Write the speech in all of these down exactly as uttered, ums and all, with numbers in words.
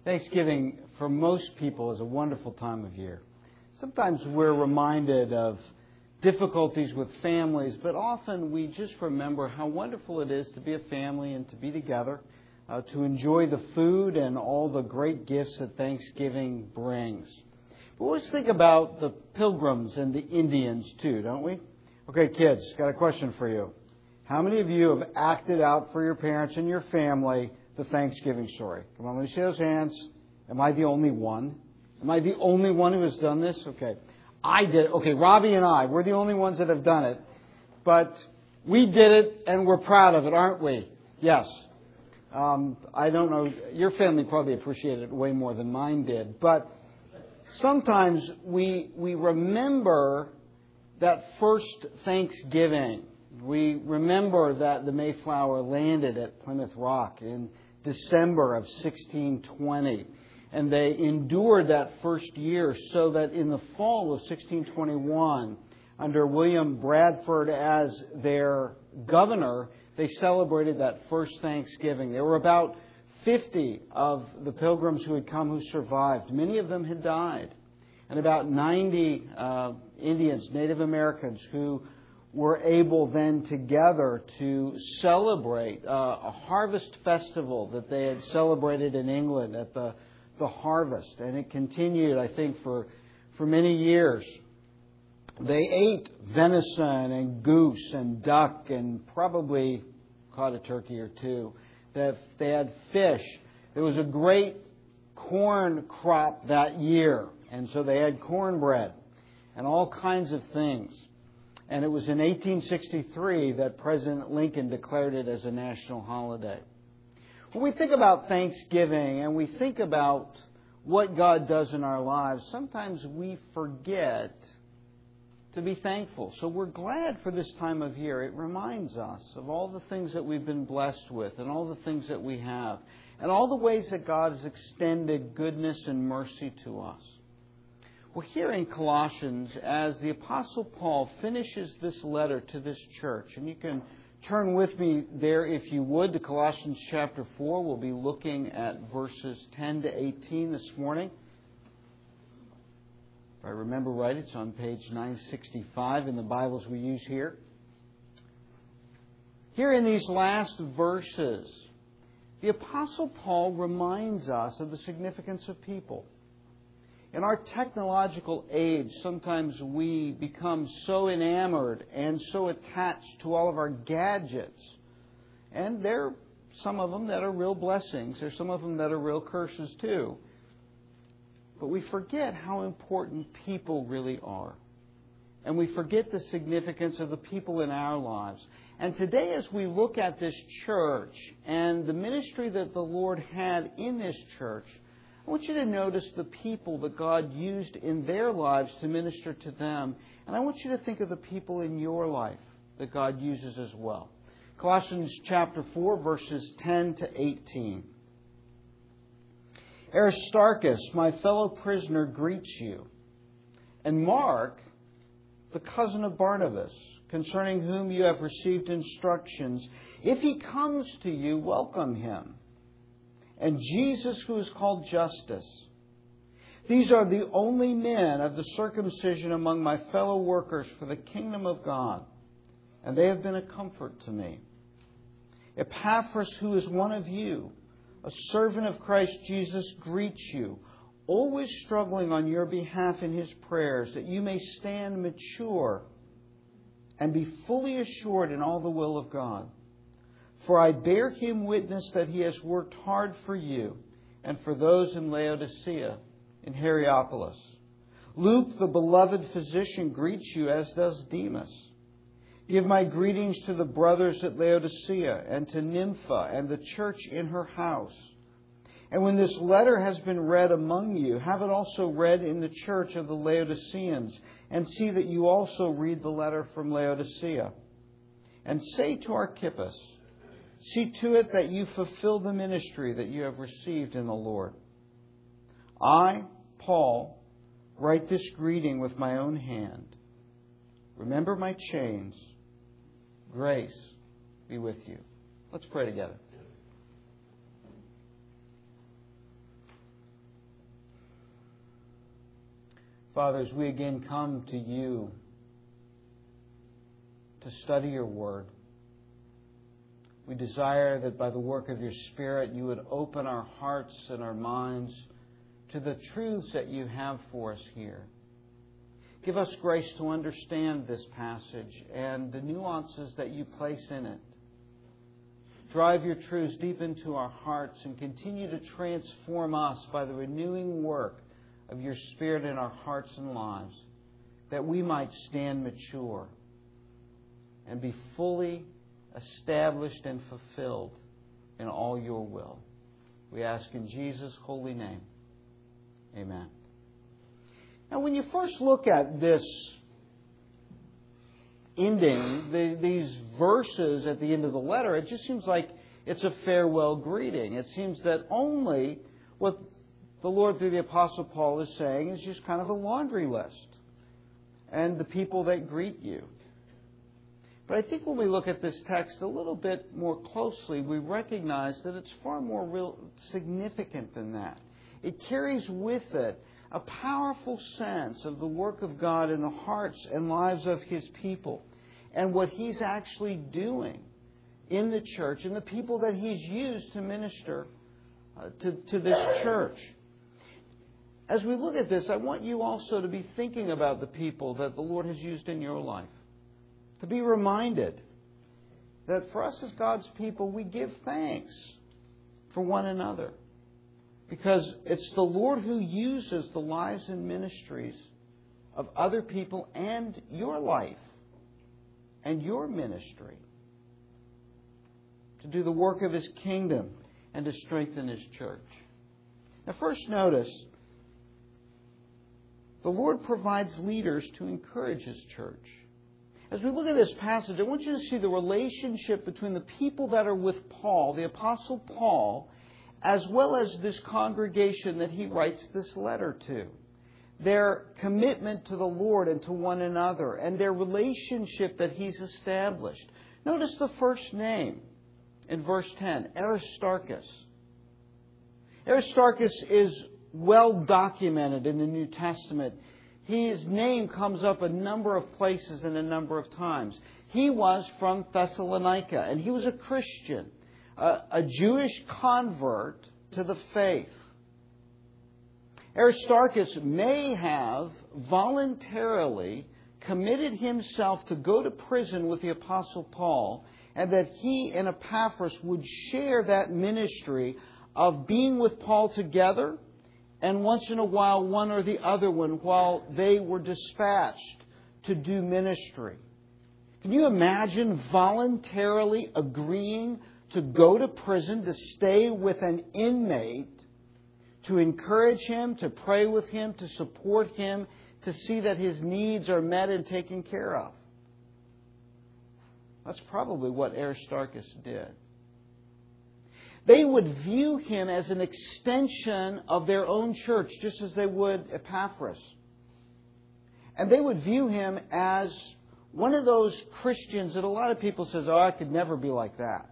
Thanksgiving, for most people, is a wonderful time of year. Sometimes we're reminded of difficulties with families, but often we just remember how wonderful it is to be a family and to be together, uh, to enjoy the food and all the great gifts that Thanksgiving brings. But let's think about the Pilgrims and the Indians too, don't we? Okay, kids, got a question for you. How many of you have acted out for your parents and your family the Thanksgiving story? Come on, let me see those hands. Am I the only one? Am I the only one who has done this? Okay. I did. Okay, Robbie and I, we're the only ones that have done it. But we did it and we're proud of it, aren't we? Yes. Um, I don't know. Your family probably appreciated it way more than mine did. But sometimes we we remember that first Thanksgiving. We remember that the Mayflower landed at Plymouth Rock in December of sixteen twenty. And they endured that first year so that in the fall of sixteen twenty-one, under William Bradford as their governor, they celebrated that first Thanksgiving. There were about fifty of the Pilgrims who had come who survived. Many of them had died. And about ninety uh, Indians, Native Americans, who were able then together to celebrate uh, a harvest festival that they had celebrated in England at the, the harvest. And it continued, I think, for, for many years. They ate venison and goose and duck and probably caught a turkey or two. They they had fish. There was a great corn crop that year. And so they had cornbread and all kinds of things. And it was in eighteen sixty-three that President Lincoln declared it as a national holiday. When we think about Thanksgiving and we think about what God does in our lives, sometimes we forget to be thankful. So we're glad for this time of year. It reminds us of all the things that we've been blessed with and all the things that we have and all the ways that God has extended goodness and mercy to us. Well, here in Colossians, as the Apostle Paul finishes this letter to this church, and you can turn with me there, if you would, to Colossians chapter four. We'll be looking at verses ten to eighteen this morning. If I remember right, it's on page nine sixty-five in the Bibles we use here. Here in these last verses, the Apostle Paul reminds us of the significance of people. In our technological age, sometimes we become so enamored and so attached to all of our gadgets. And there are some of them that are real blessings. There's some of them that are real curses too. But we forget how important people really are. And we forget the significance of the people in our lives. And today, as we look at this church and the ministry that the Lord had in this church, I want you to notice the people that God used in their lives to minister to them. And I want you to think of the people in your life that God uses as well. Colossians chapter four, verses ten to eighteen. Aristarchus, my fellow prisoner, greets you. And Mark, the cousin of Barnabas, concerning whom you have received instructions, if he comes to you, welcome him. And Jesus, who is called Justus. These are the only men of the circumcision among my fellow workers for the kingdom of God, and they have been a comfort to me. Epaphras, who is one of you, a servant of Christ Jesus, greets you, always struggling on your behalf in his prayers, that you may stand mature and be fully assured in all the will of God. For I bear him witness that he has worked hard for you and for those in Laodicea, in Hierapolis. Luke, the beloved physician, greets you, as does Demas. Give my greetings to the brothers at Laodicea and to Nympha and the church in her house. And when this letter has been read among you, have it also read in the church of the Laodiceans, and see that you also read the letter from Laodicea. And say to Archippus, see to it that you fulfill the ministry that you have received in the Lord. I, Paul, write this greeting with my own hand. Remember my chains. Grace be with you. Let's pray together. Father, as we again come to you to study your word, we desire that by the work of your Spirit you would open our hearts and our minds to the truths that you have for us here. Give us grace to understand this passage and the nuances that you place in it. Drive your truths deep into our hearts and continue to transform us by the renewing work of your Spirit in our hearts and lives, that we might stand mature and be fully established and fulfilled in all your will. We ask in Jesus' holy name. Amen. Now, when you first look at this ending, the, these verses at the end of the letter, it just seems like it's a farewell greeting. It seems that only what the Lord through the Apostle Paul is saying is just kind of a laundry list and the people that greet you. But I think when we look at this text a little bit more closely, we recognize that it's far more real significant than that. It carries with it a powerful sense of the work of God in the hearts and lives of His people and what He's actually doing in the church and the people that He's used to minister uh, to, to this church. As we look at this, I want you also to be thinking about the people that the Lord has used in your life. To be reminded that for us as God's people, we give thanks for one another. Because it's the Lord who uses the lives and ministries of other people and your life and your ministry to do the work of His kingdom and to strengthen His church. Now, first notice, the Lord provides leaders to encourage His church. As we look at this passage, I want you to see the relationship between the people that are with Paul, the Apostle Paul, as well as this congregation that he writes this letter to. Their commitment to the Lord and to one another, and their relationship that He's established. Notice the first name in verse ten, Aristarchus. Aristarchus is well documented in the New Testament. His name comes up a number of places and a number of times. He was from Thessalonica, and he was a Christian, a, a Jewish convert to the faith. Aristarchus may have voluntarily committed himself to go to prison with the Apostle Paul, and that he and Epaphras would share that ministry of being with Paul together, and once in a while, one or the other one, while they were dispatched to do ministry. Can you imagine voluntarily agreeing to go to prison, to stay with an inmate, to encourage him, to pray with him, to support him, to see that his needs are met and taken care of? That's probably what Aristarchus did. They would view him as an extension of their own church, just as they would Epaphras. And they would view him as one of those Christians that a lot of people says, oh, I could never be like that.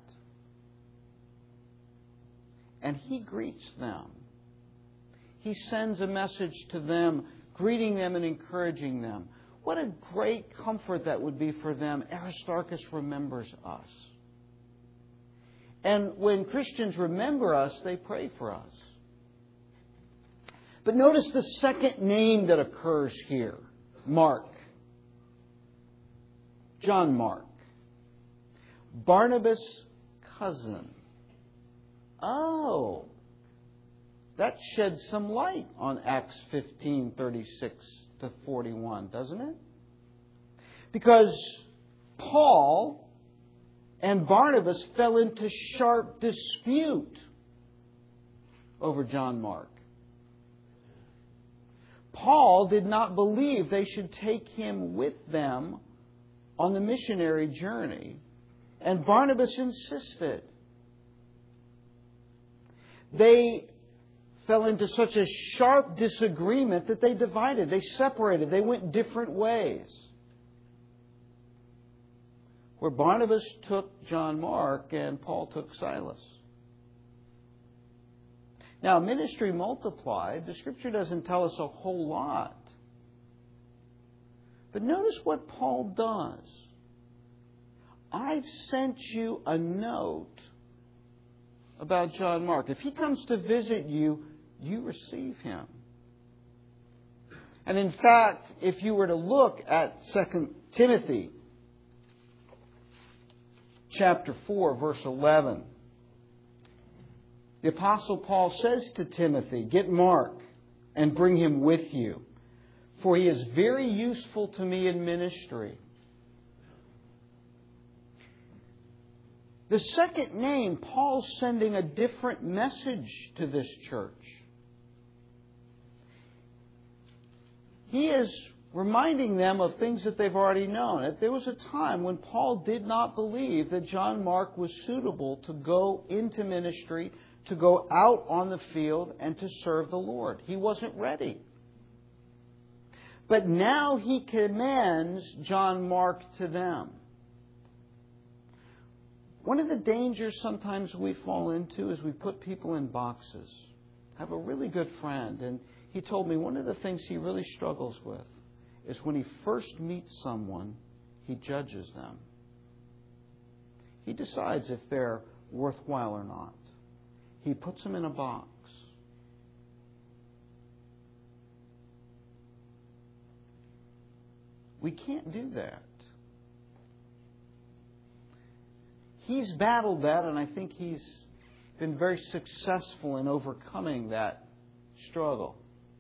And he greets them. He sends a message to them, greeting them and encouraging them. What a great comfort that would be for them. Aristarchus remembers us. And when Christians remember us, they pray for us. But notice the second name that occurs here. Mark. John Mark. Barnabas' cousin. Oh, that sheds some light on Acts fifteen, thirty-six to forty-one, doesn't it? Because Paul and Barnabas fell into sharp dispute over John Mark. Paul did not believe they should take him with them on the missionary journey, and Barnabas insisted. They fell into such a sharp disagreement that they divided, they separated, they went different ways. Where Barnabas took John Mark and Paul took Silas. Now, ministry multiplied. The Scripture doesn't tell us a whole lot But notice what Paul does. I've sent you a note about John Mark. If he comes to visit you, you receive him. And in fact, if you were to look at Second Timothy chapter four, verse eleven, the Apostle Paul says to Timothy, get Mark and bring him with you, for he is very useful to me in ministry. The second name, Paul's sending a different message to this church. He is reminding them of things that they've already known. There was a time when Paul did not believe that John Mark was suitable to go into ministry, to go out on the field and to serve the Lord. He wasn't ready. But now he commends John Mark to them. One of the dangers sometimes we fall into is we put people in boxes. I have a really good friend, and he told me one of the things he really struggles with is when he first meets someone, he judges them. He decides if they're worthwhile or not. He puts them in a box. We can't do that. He's battled that, and I think he's been very successful in overcoming that struggle.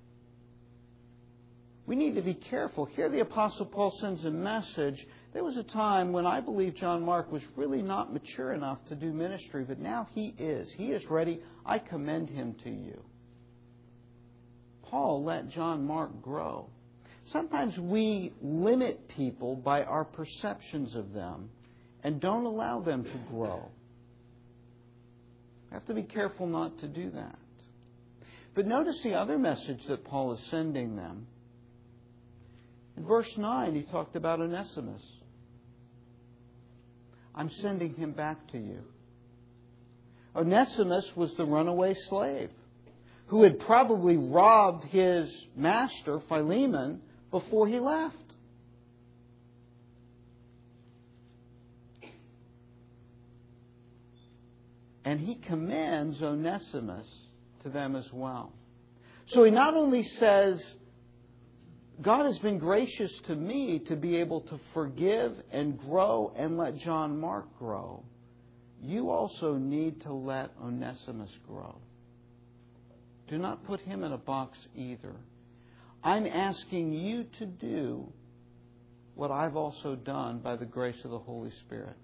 We need to be careful. Here the Apostle Paul sends a message. There was a time when I believe John Mark was really not mature enough to do ministry, but now he is. He is ready. I commend him to you. Paul let John Mark grow. Sometimes we limit people by our perceptions of them and don't allow them to grow. We have to be careful not to do that. But notice the other message that Paul is sending them. In verse nine, he talked about Onesimus. I'm sending him back to you. Onesimus was the runaway slave who had probably robbed his master, Philemon, before he left. And he commends Onesimus to them as well. So he not only says, God has been gracious to me to be able to forgive and grow and let John Mark grow. You also need to let Onesimus grow. Do not put him in a box either. I'm asking you to do what I've also done by the grace of the Holy Spirit.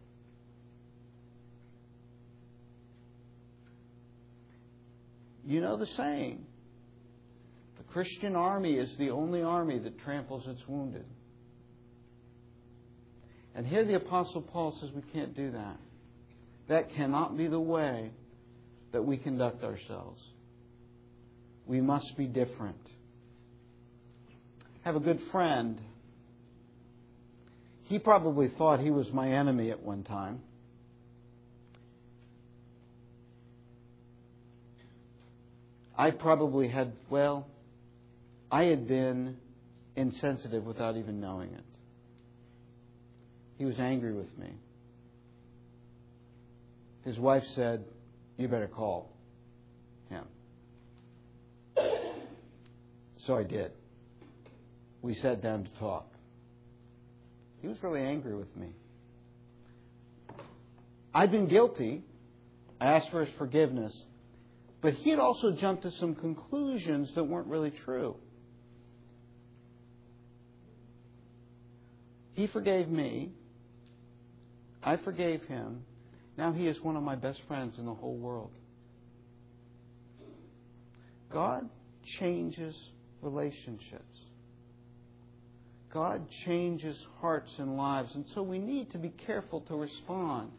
You know the saying, the Christian army is the only army that tramples its wounded. And here the Apostle Paul says we can't do that. That cannot be the way that we conduct ourselves. We must be different. I have a good friend. He probably thought he was my enemy at one time. I probably had, well, I had been insensitive without even knowing it. He was angry with me. His wife said, you better call him. So I did. We sat down to talk. He was really angry with me. I'd been guilty. I asked for his forgiveness. But he had also jumped to some conclusions that weren't really true. He forgave me. I forgave him. Now he is one of my best friends in the whole world. God changes relationships. God changes hearts and lives. And so we need to be careful to respond,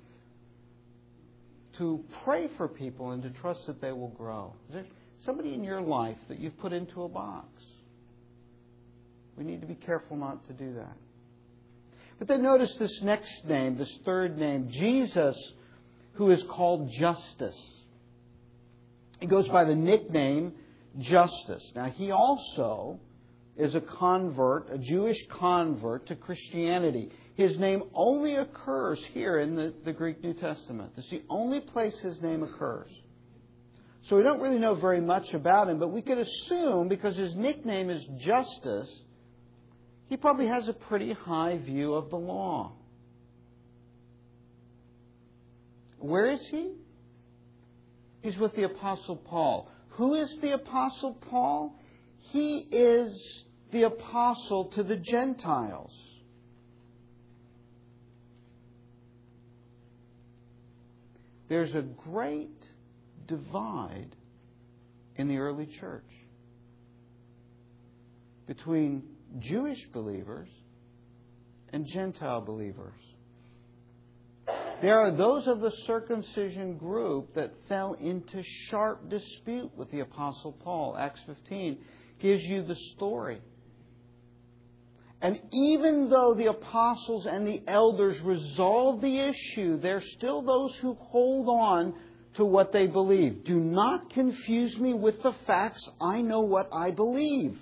to pray for people and to trust that they will grow. Is there somebody in your life that you've put into a box? We need to be careful not to do that. But then notice this next name, this third name, Jesus, who is called Justus. He goes by the nickname Justus. Now, he also is a convert, a Jewish convert to Christianity. His name only occurs here in the, the Greek New Testament. It's the only place his name occurs. So we don't really know very much about him, but we could assume, because his nickname is Justus, he probably has a pretty high view of the law. Where is he? He's with the Apostle Paul. Who is the Apostle Paul? He is the apostle to the Gentiles. There's a great divide in the early church between Jewish believers and Gentile believers. There are those of the circumcision group that fell into sharp dispute with the Apostle Paul. Acts fifteen gives you the story. And even though the apostles and the elders resolved the issue, there are still those who hold on to what they believe. Do not confuse me with the facts. I know what I believe.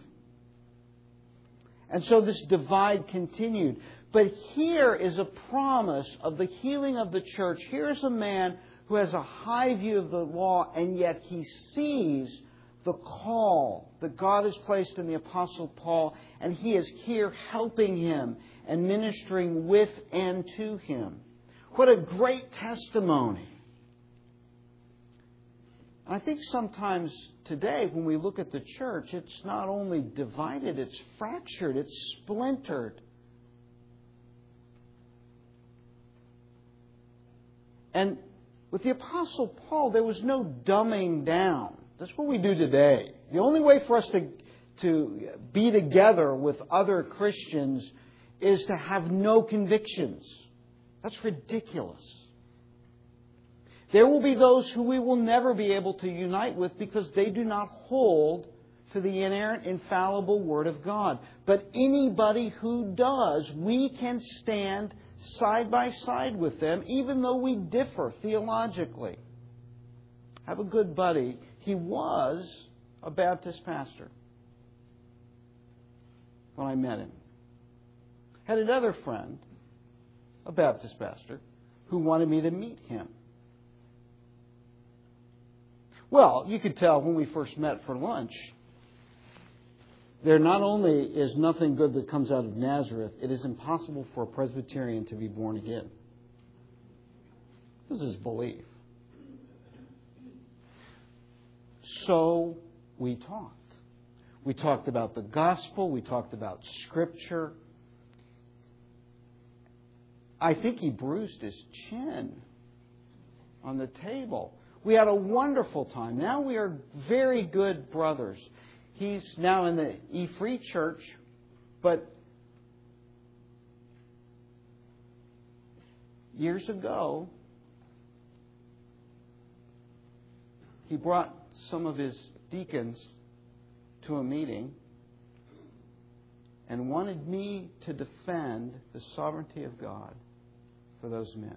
And so this divide continued. But here is a promise of the healing of the church. Here's a man who has a high view of the law, and yet he sees the call that God has placed in the Apostle Paul, and he is here helping him and ministering with and to him. What a great testimony. I think sometimes today when we look at the church, it's not only divided, it's fractured, it's splintered. And with the Apostle Paul, there was no dumbing down. That's what we do today. The only way for us to, to be together with other Christians is to have no convictions. That's ridiculous. There will be those who we will never be able to unite with because they do not hold to the inerrant, infallible Word of God. But anybody who does, we can stand side by side with them, even though we differ theologically. I have a good buddy. He was a Baptist pastor when I met him. Had another friend, a Baptist pastor, who wanted me to meet him. Well, you could tell when we first met for lunch, there not only is nothing good that comes out of Nazareth, it is impossible for a Presbyterian to be born again. This is belief. So we talked. We talked about the gospel. We talked about Scripture. I think he bruised his chin on the table. We had a wonderful time. Now we are very good brothers. He's now in the E-Free Church, but years ago, he brought some of his deacons to a meeting and wanted me to defend the sovereignty of God for those men.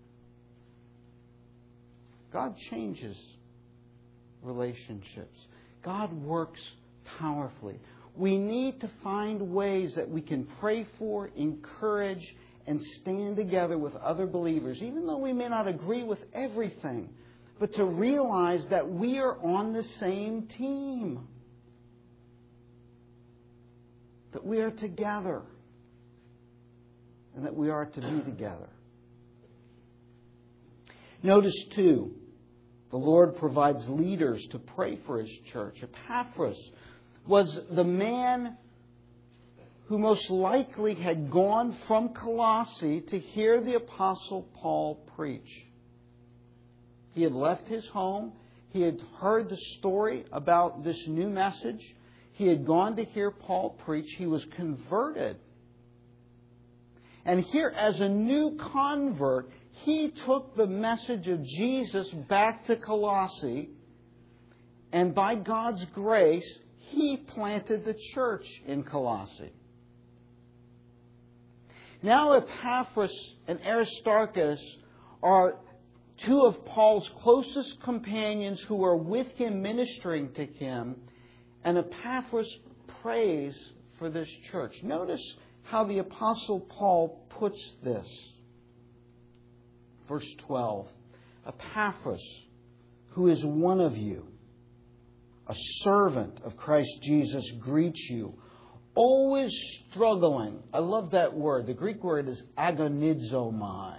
God changes relationships. God works powerfully. We need to find ways that we can pray for, encourage, and stand together with other believers, even though we may not agree with everything, but to realize that we are on the same team, that we are together, and that we are to be together. Notice, too, the Lord provides leaders to pray for His church. Epaphras was the man who most likely had gone from Colossae to hear the Apostle Paul preach. He had left his home. He had heard the story about this new message. He had gone to hear Paul preach. He was converted. And here, as a new convert, he took the message of Jesus back to Colossae, and by God's grace, he planted the church in Colossae. Now Epaphras and Aristarchus are two of Paul's closest companions who are with him ministering to him, and Epaphras prays for this church. Notice how the Apostle Paul puts this. Verse twelve. Epaphras, who is one of you, a servant of Christ Jesus, greets you, always struggling. I love that word. The Greek word is agonizomai.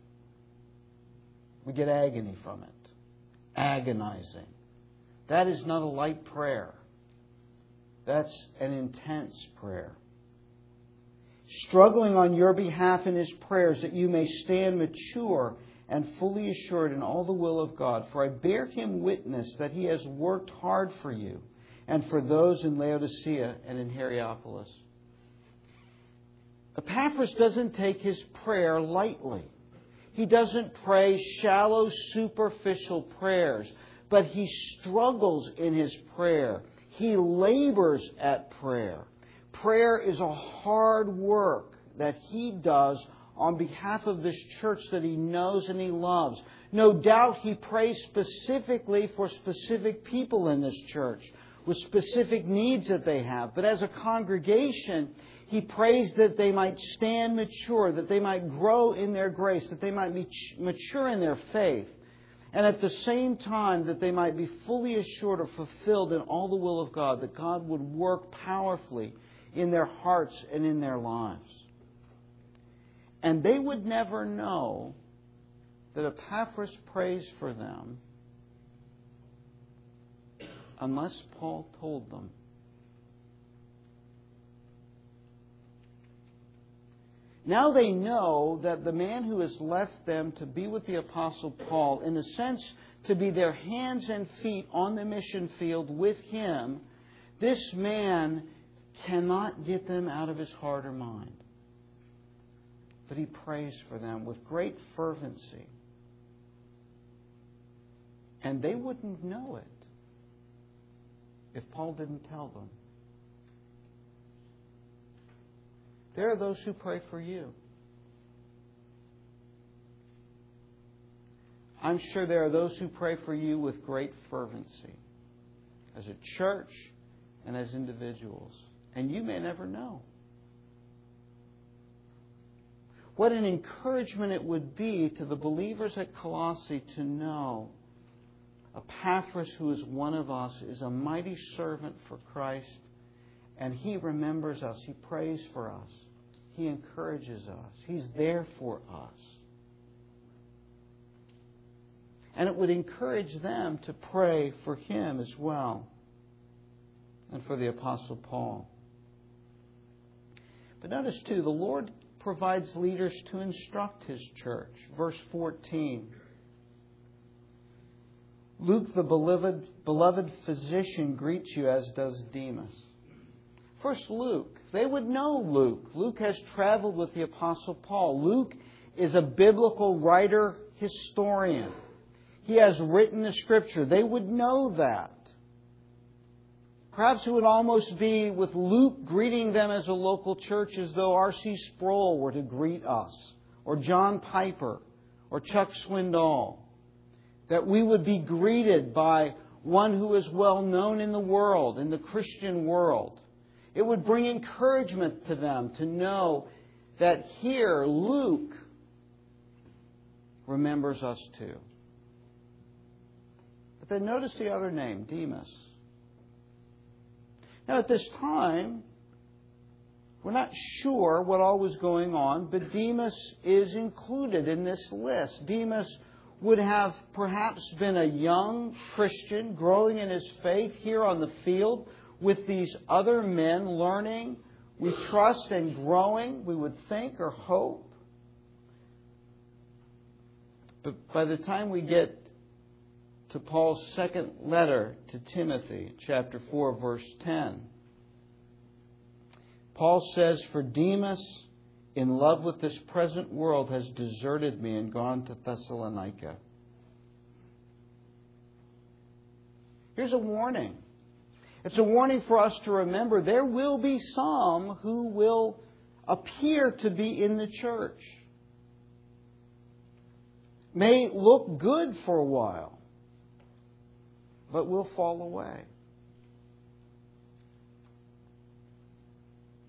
We get agony from it. Agonizing. That is not a light prayer. That's an intense prayer. Struggling on your behalf in his prayers, that you may stand mature and fully assured in all the will of God. For I bear him witness that he has worked hard for you and for those in Laodicea and in Hierapolis. Epaphras doesn't take his prayer lightly. He doesn't pray shallow, superficial prayers, but he struggles in his prayer. He labors at prayer. Prayer is a hard work that he does on behalf of this church that he knows and he loves. No doubt he prays specifically for specific people in this church with specific needs that they have. But as a congregation, he prays that they might stand mature, that they might grow in their grace, that they might be mature in their faith, and at the same time that they might be fully assured or fulfilled in all the will of God, that God would work powerfully in their hearts and in their lives. And they would never know that Epaphras prays for them unless Paul told them. Now they know that the man who has left them to be with the Apostle Paul, in a sense to be their hands and feet on the mission field with him, this man cannot get them out of his heart or mind. But he prays for them with great fervency. And they wouldn't know it if Paul didn't tell them. There are those who pray for you. I'm sure there are those who pray for you with great fervency, as a church and as individuals. And you may never know. What an encouragement it would be to the believers at Colossae to know Epaphras, who is one of us, is a mighty servant for Christ, and he remembers us. He prays for us. He encourages us. He's there for us. And it would encourage them to pray for him as well, and for the Apostle Paul. But notice too, the Lord provides leaders to instruct his church. Verse fourteen. Luke, the beloved, beloved physician, greets you, as does Demas. First, Luke. They would know Luke. Luke has traveled with the Apostle Paul. Luke is a biblical writer, historian. He has written the Scripture. They would know that. Perhaps it would almost be with Luke greeting them as a local church as though R C Sproul were to greet us, or John Piper, or Chuck Swindoll. That we would be greeted by one who is well known in the world, in the Christian world. It would bring encouragement to them to know that here Luke remembers us too. But then notice the other name, Demas. Now at this time, we're not sure what all was going on, but Demas is included in this list. Demas would have perhaps been a young Christian growing in his faith here on the field with these other men, learning, we trust, and growing, we would think or hope. But by the time we get to Paul's second letter to Timothy, chapter four, verse ten, Paul says, "For Demas, in love with this present world, has deserted me and gone to Thessalonica." Here's a warning. It's a warning for us to remember there will be some who will appear to be in the church. May look good for a while, but will fall away.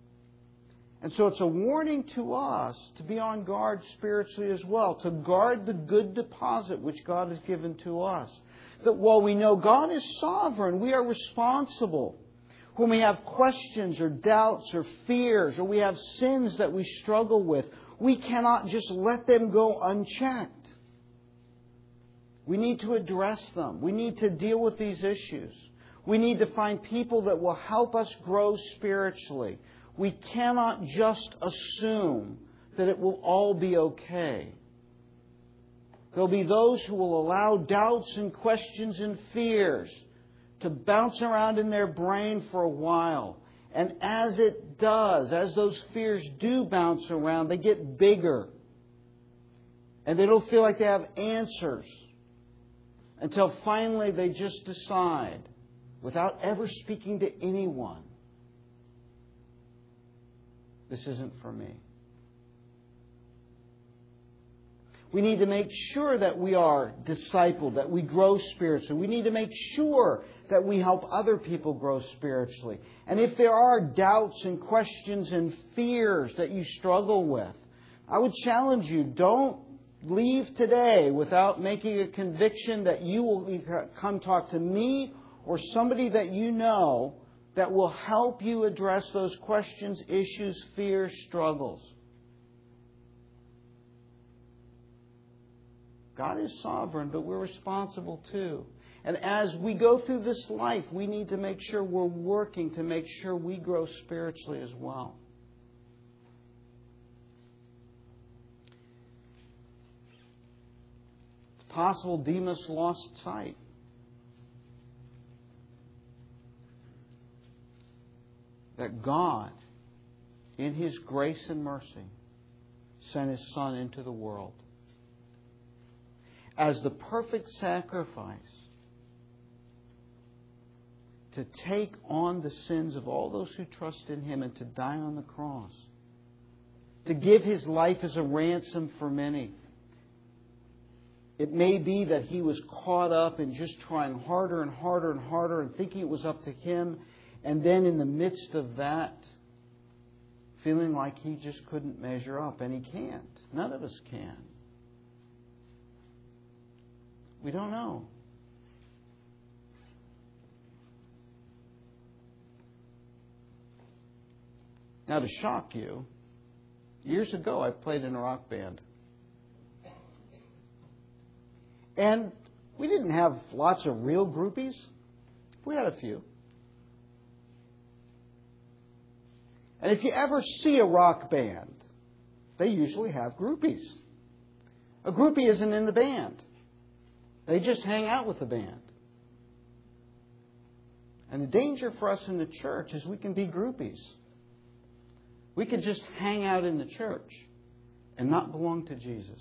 And so it's a warning to us to be on guard spiritually as well, to guard the good deposit which God has given to us. That while we know God is sovereign, we are responsible. When we have questions or doubts or fears, or we have sins that we struggle with, we cannot just let them go unchecked. We need to address them. We need to deal with these issues. We need to find people that will help us grow spiritually. We cannot just assume that it will all be okay. There'll be those who will allow doubts and questions and fears to bounce around in their brain for a while. And as it does, as those fears do bounce around, they get bigger. And they don't feel like they have answers until finally they just decide, without ever speaking to anyone, this isn't for me. We need to make sure that we are discipled, that we grow spiritually. We need to make sure that we help other people grow spiritually. And if there are doubts and questions and fears that you struggle with, I would challenge you, don't leave today without making a conviction that you will come talk to me or somebody that you know that will help you address those questions, issues, fears, struggles. God is sovereign, but we're responsible too. And as we go through this life, we need to make sure we're working to make sure we grow spiritually as well. It's possible Demas lost sight. That God, in His grace and mercy, sent His Son into the world as the perfect sacrifice to take on the sins of all those who trust in Him and to die on the cross. To give His life as a ransom for many. It may be that He was caught up in just trying harder and harder and harder and thinking it was up to Him. And then in the midst of that, feeling like He just couldn't measure up. And He can't. None of us can. We don't know. Now, to shock you, years ago I played in a rock band. And we didn't have lots of real groupies. We had a few. And if you ever see a rock band, they usually have groupies. A groupie isn't in the band. They just hang out with the band. And the danger for us in the church is we can be groupies. We can just hang out in the church and not belong to Jesus.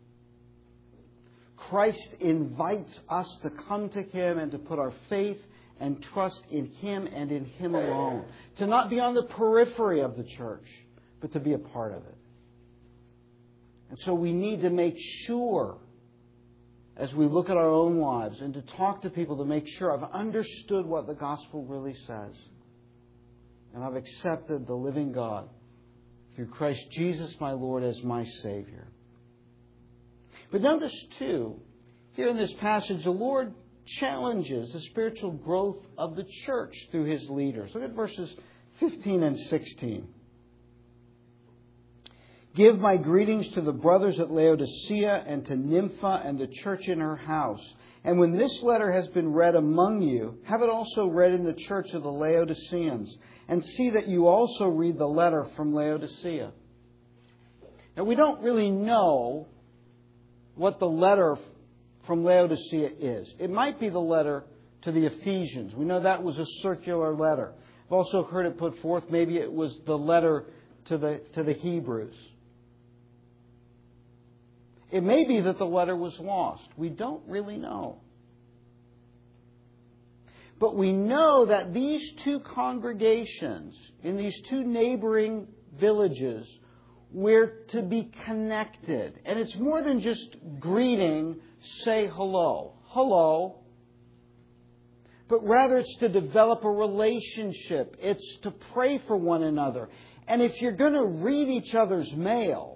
Christ invites us to come to Him and to put our faith and trust in Him and in Him alone. To not be on the periphery of the church, but to be a part of it. And so we need to make sure, as we look at our own lives, and to talk to people to make sure I've understood what the gospel really says. And I've accepted the living God through Christ Jesus my Lord as my Savior. But notice too, here in this passage, the Lord challenges the spiritual growth of the church through His leaders. Look at verses fifteen and sixteen. Give my greetings to the brothers at Laodicea and to Nympha and the church in her house. And when this letter has been read among you, have it also read in the church of the Laodiceans. And see that you also read the letter from Laodicea. Now, we don't really know what the letter from Laodicea is. It might be the letter to the Ephesians. We know that was a circular letter. I've also heard it put forth, maybe it was the letter to the, to the Hebrews. It may be that the letter was lost. We don't really know. But we know that these two congregations in these two neighboring villages were to be connected. And it's more than just greeting, say hello. Hello. but rather it's to develop a relationship. It's to pray for one another. And if you're going to read each other's mail,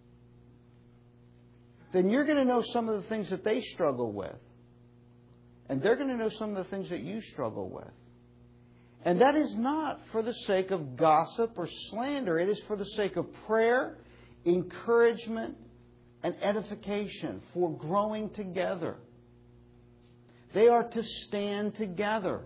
then you're going to know some of the things that they struggle with. And they're going to know some of the things that you struggle with. And that is not for the sake of gossip or slander. It is for the sake of prayer, encouragement, and edification, for growing together. They are to stand together.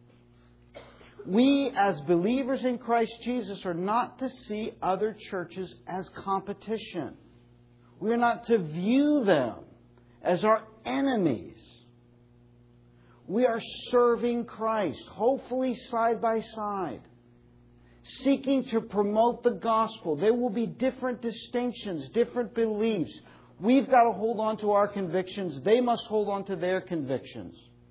We, as believers in Christ Jesus, are not to see other churches as competition. We are not to view them as our enemies. We are serving Christ, hopefully side by side, seeking to promote the gospel. There will be different distinctions, different beliefs. We've got to hold on to our convictions. They must hold on to their convictions.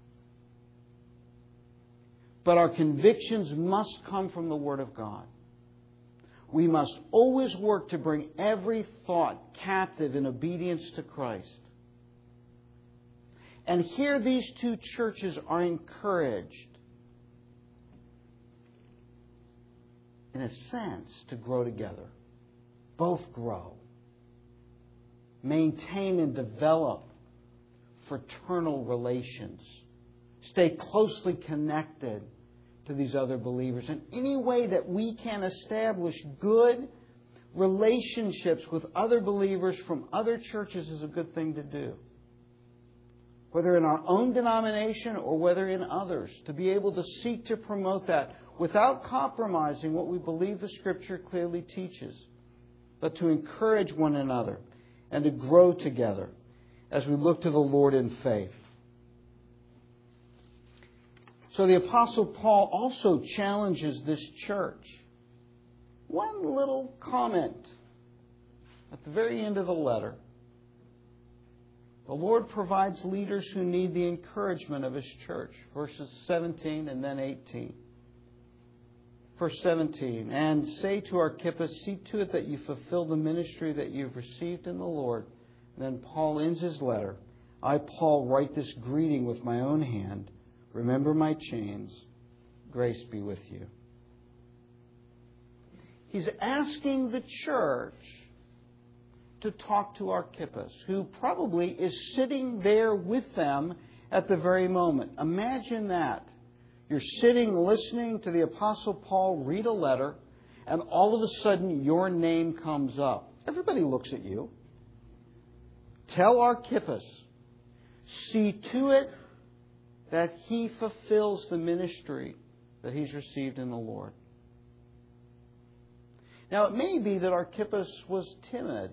But our convictions must come from the Word of God. We must always work to bring every thought captive in obedience to Christ. And here these two churches are encouraged, in a sense, to grow together. Both grow. Maintain and develop fraternal relations. Stay closely connected to these other believers. In any way that we can establish good relationships with other believers from other churches is a good thing to do. Whether in our own denomination or whether in others, to be able to seek to promote that without compromising what we believe the Scripture clearly teaches, but to encourage one another and to grow together as we look to the Lord in faith. So the Apostle Paul also challenges this church. One little comment at the very end of the letter. The Lord provides leaders who need the encouragement of His church. Verses seventeen and then eighteen. Verse seventeen, and say to Archippus, see to it that you fulfill the ministry that you've received in the Lord. And then Paul ends his letter. I, Paul, write this greeting with my own hand. Remember my chains. Grace be with you. He's asking the church to talk to Archippus, who probably is sitting there with them at the very moment. Imagine that. You're sitting listening to the Apostle Paul read a letter, and all of a sudden your name comes up. Everybody looks at you. Tell Archippus, see to it that he fulfills the ministry that he's received in the Lord. Now, it may be that Archippus was timid,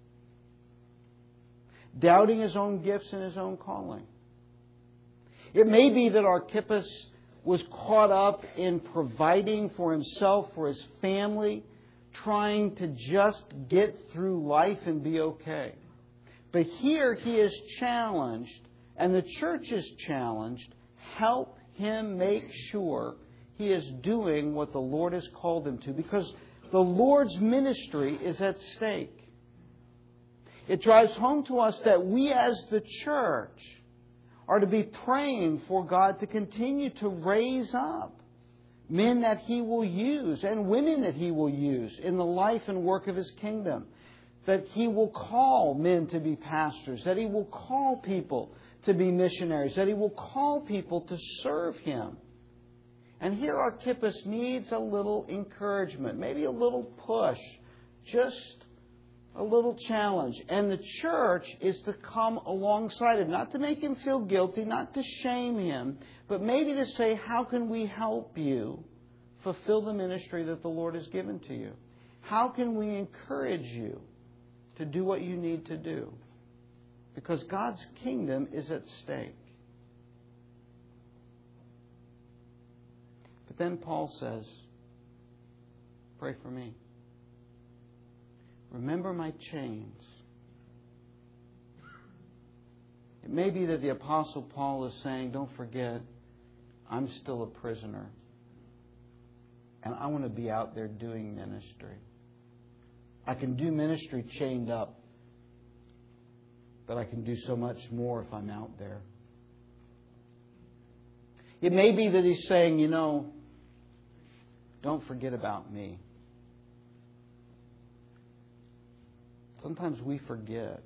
doubting his own gifts and his own calling. It may be that Archippus was caught up in providing for himself, for his family, trying to just get through life and be okay. But here he is challenged, and the church is challenged. Help him make sure he is doing what the Lord has called him to, because the Lord's ministry is at stake. It drives home to us that we as the church are to be praying for God to continue to raise up men that He will use and women that He will use in the life and work of His kingdom. That He will call men to be pastors. That He will call people to be missionaries. That He will call people to serve Him. And here Archippus needs a little encouragement, maybe a little push, just a little challenge. And the church is to come alongside him, not to make him feel guilty, not to shame him, but maybe to say, how can we help you fulfill the ministry that the Lord has given to you? How can we encourage you to do what you need to do? Because God's kingdom is at stake. But then Paul says, pray for me. Remember my chains. It may be that the Apostle Paul is saying, don't forget, I'm still a prisoner. And I want to be out there doing ministry. I can do ministry chained up. But I can do so much more if I'm out there. It may be that He's saying, you know, don't forget about me. Sometimes we forget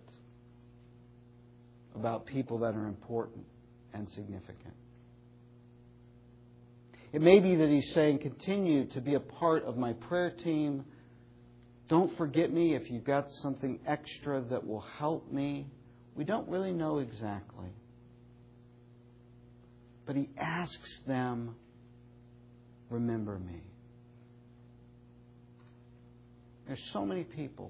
about people that are important and significant. It may be that He's saying, continue to be a part of my prayer team. Don't forget me if you've got something extra that will help me. We don't really know exactly. But He asks them, remember me. There's so many people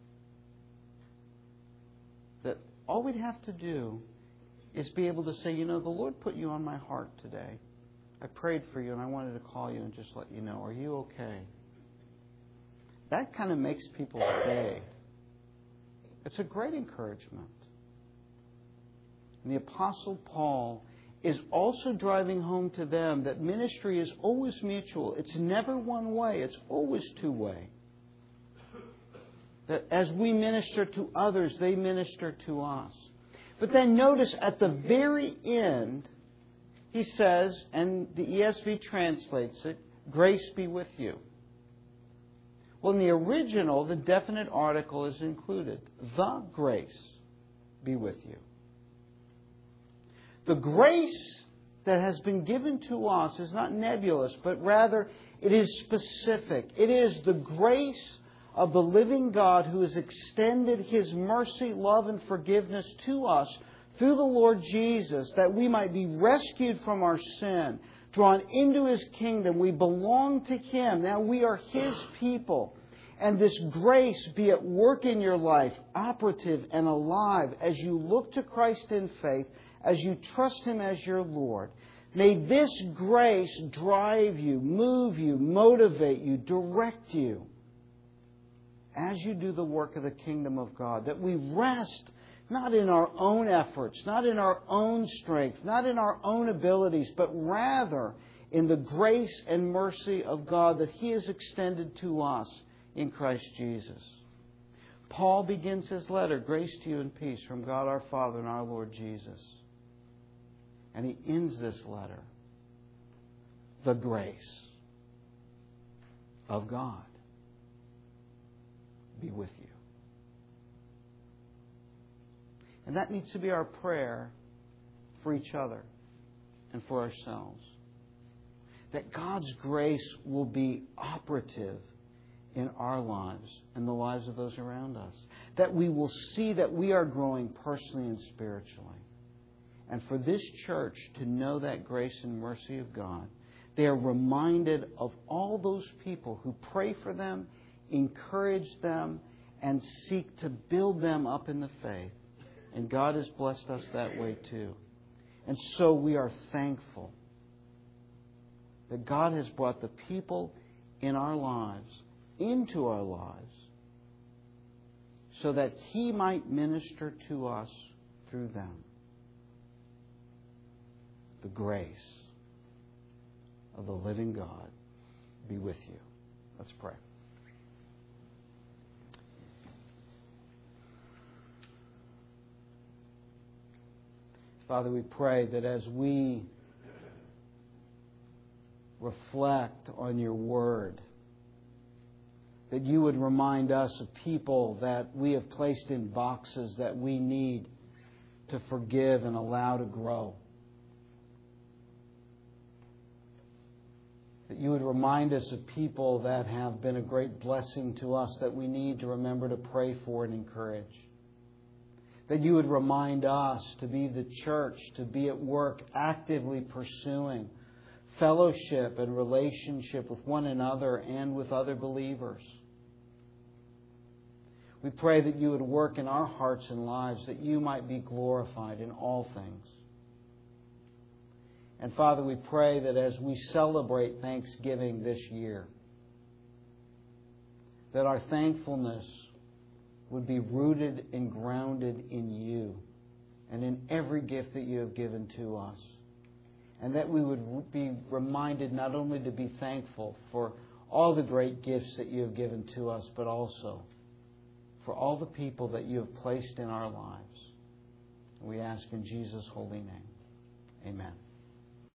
that all we'd have to do is be able to say, you know, the Lord put you on my heart today. I prayed for you and I wanted to call you and just let you know, are you okay? That kind of makes people obey. It's a great encouragement. And the Apostle Paul is also driving home to them that ministry is always mutual. It's never one way. It's always two way. That as we minister to others, they minister to us. But then notice at the very end, he says, and the E S V translates it, grace be with you. Well, in the original, the definite article is included. The grace be with you. The grace that has been given to us is not nebulous, but rather it is specific. It is the grace of the living God who has extended His mercy, love, and forgiveness to us through the Lord Jesus, that we might be rescued from our sin, drawn into His kingdom. We belong to Him. Now we are His people. And this grace be at work in your life, operative and alive, as you look to Christ in faith, as you trust Him as your Lord. May this grace drive you, move you, motivate you, direct you as you do the work of the kingdom of God. That we rest not in our own efforts, not in our own strength, not in our own abilities, but rather in the grace and mercy of God that He has extended to us in Christ Jesus. Paul begins his letter, grace to you and peace from God our Father and our Lord Jesus. And he ends this letter, the grace of God be with you. And that needs to be our prayer for each other and for ourselves. That God's grace will be operative in our lives and the lives of those around us. That we will see that we are growing personally and spiritually. And for this church to know that grace and mercy of God, they are reminded of all those people who pray for them, encourage them, and seek to build them up in the faith. And God has blessed us that way too. And so we are thankful that God has brought the people in our lives into our lives so that He might minister to us through them. The grace of the living God be with you. Let's pray. Father, we pray that as we reflect on your word, that you would remind us of people that we have placed in boxes that we need to forgive and allow to grow. That you would remind us of people that have been a great blessing to us that we need to remember to pray for and encourage. That you would remind us to be the church, to be at work actively pursuing fellowship and relationship with one another and with other believers. We pray that you would work in our hearts and lives, that you might be glorified in all things. And Father, we pray that as we celebrate Thanksgiving this year, that our thankfulness would be rooted and grounded in you and in every gift that you have given to us. And that we would be reminded not only to be thankful for all the great gifts that you have given to us, but also for all the people that you have placed in our lives. We ask in Jesus' holy name. Amen.